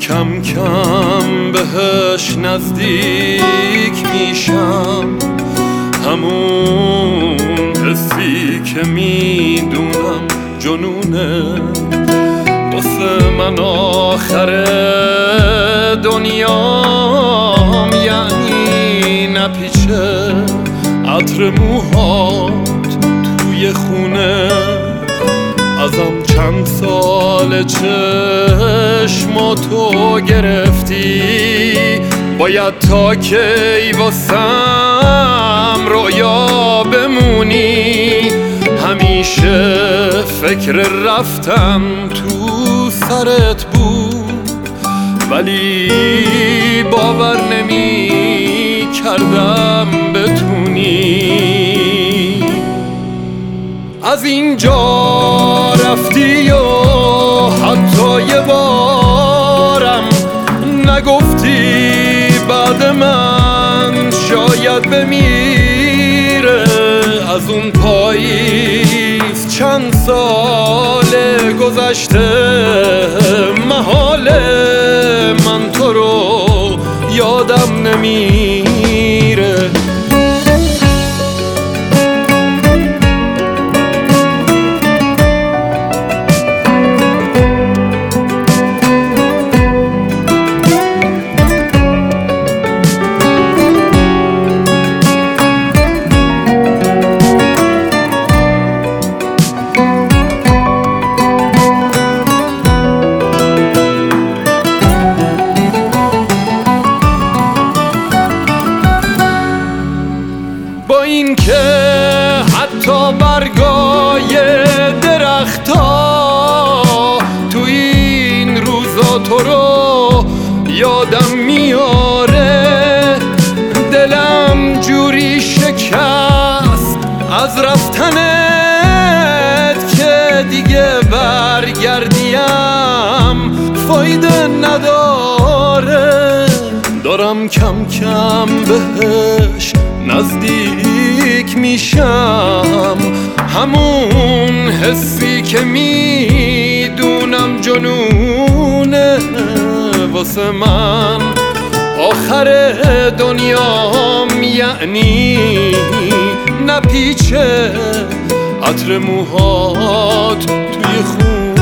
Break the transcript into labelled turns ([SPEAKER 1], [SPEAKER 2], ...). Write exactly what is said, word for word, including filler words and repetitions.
[SPEAKER 1] کم کم بهش نزدیک میشم، همون حسی که میدونم جنونه. واسه من آخر دنیام یعنی نپیچه عطر موهات توی خونه. ازم چند سال چشماتو گرفتی، باید تا کی واسم رویا بمونی. همیشه فکر رفتن تو سرت بود، ولی باور نمی کردم بتونی. از اینجا رفتی و حتی یه بارم نگفتی بعد من شاید بمیره. از اون پاییز چند سال گذشته، محاله من تو رو یادم نمیره. با این که حتی برگای درختا تو این روزا تو رو یادم میاره. دلم جوری شکست از رفتنت که دیگه برگردیم فایده نداره. دارم کم کم بهش نزدیک میشم، همون حسی که میدونم جنونه. واسه من آخر دنیام یعنی نپیچه عطر موهات توی خون.